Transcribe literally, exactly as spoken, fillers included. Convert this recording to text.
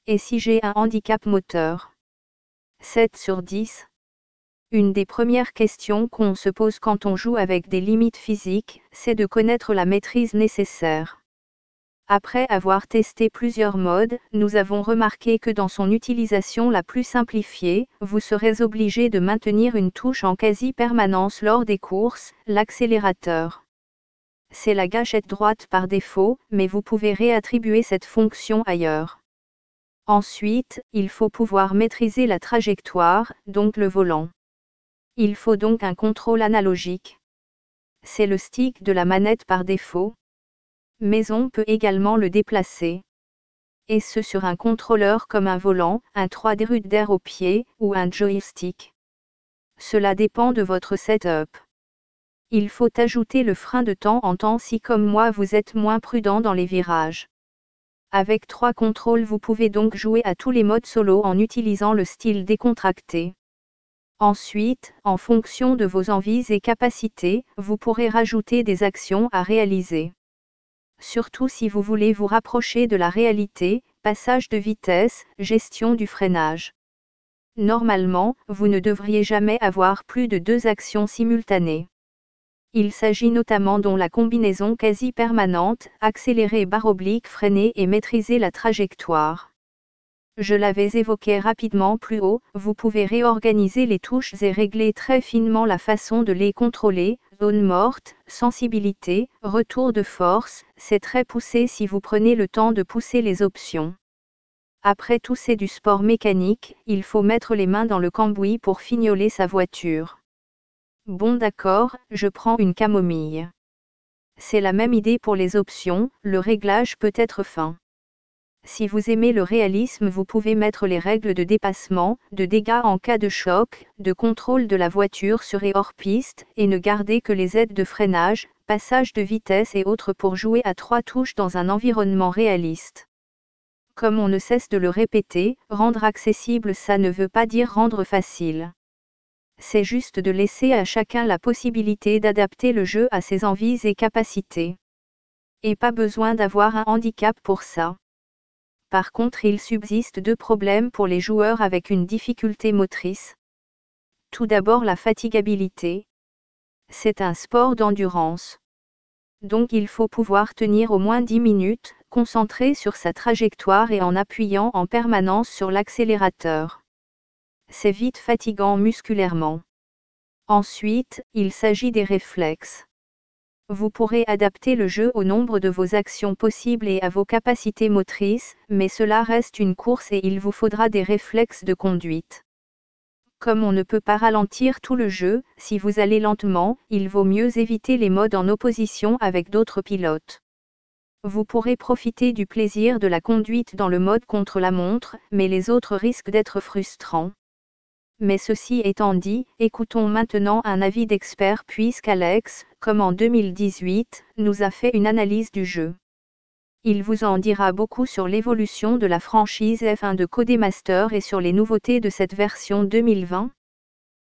Et si j'ai un handicap moteur? sept sur dix. Une des premières questions qu'on se pose quand on joue avec des limites physiques, c'est de connaître la maîtrise nécessaire. Après avoir testé plusieurs modes, nous avons remarqué que dans son utilisation la plus simplifiée, vous serez obligé de maintenir une touche en quasi-permanence lors des courses, l'accélérateur. C'est la gâchette droite par défaut, mais vous pouvez réattribuer cette fonction ailleurs. Ensuite, il faut pouvoir maîtriser la trajectoire, donc le volant. Il faut donc un contrôle analogique. C'est le stick de la manette par défaut. Mais on peut également le déplacer. Et ce sur un contrôleur comme un volant, un trois D rudder au pied, ou un joystick. Cela dépend de votre setup. Il faut ajouter le frein de temps en temps si comme moi vous êtes moins prudent dans les virages. Avec trois contrôles vous pouvez donc jouer à tous les modes solo en utilisant le style décontracté. Ensuite, en fonction de vos envies et capacités, vous pourrez rajouter des actions à réaliser. Surtout si vous voulez vous rapprocher de la réalité, passage de vitesse, gestion du freinage. Normalement, vous ne devriez jamais avoir plus de deux actions simultanées. Il s'agit notamment de la combinaison quasi permanente, accélérer barre oblique freiner et maîtriser la trajectoire. Je l'avais évoqué rapidement plus haut, vous pouvez réorganiser les touches et régler très finement la façon de les contrôler, zone morte, sensibilité, retour de force, c'est très poussé si vous prenez le temps de pousser les options. Après tout c'est du sport mécanique, il faut mettre les mains dans le cambouis pour fignoler sa voiture. Bon d'accord, je prends une camomille. C'est la même idée pour les options, le réglage peut être fin. Si vous aimez le réalisme vous pouvez mettre les règles de dépassement, de dégâts en cas de choc, de contrôle de la voiture sur et hors piste, et ne garder que les aides de freinage, passage de vitesse et autres pour jouer à trois touches dans un environnement réaliste. Comme on ne cesse de le répéter, rendre accessible ça ne veut pas dire rendre facile. C'est juste de laisser à chacun la possibilité d'adapter le jeu à ses envies et capacités. Et pas besoin d'avoir un handicap pour ça. Par contre, il subsiste deux problèmes pour les joueurs avec une difficulté motrice. Tout d'abord la fatigabilité. C'est un sport d'endurance. Donc il faut pouvoir tenir au moins dix minutes, concentré sur sa trajectoire et en appuyant en permanence sur l'accélérateur. C'est vite fatigant musculairement. Ensuite, il s'agit des réflexes. Vous pourrez adapter le jeu au nombre de vos actions possibles et à vos capacités motrices, mais cela reste une course et il vous faudra des réflexes de conduite. Comme on ne peut pas ralentir tout le jeu, si vous allez lentement, il vaut mieux éviter les modes en opposition avec d'autres pilotes. Vous pourrez profiter du plaisir de la conduite dans le mode contre la montre, mais les autres risquent d'être frustrants. Mais ceci étant dit, écoutons maintenant un avis d'expert puisqu'Alex, comme en deux mille dix-huit, nous a fait une analyse du jeu. Il vous en dira beaucoup sur l'évolution de la franchise F un de Codemaster et sur les nouveautés de cette version deux mille vingt.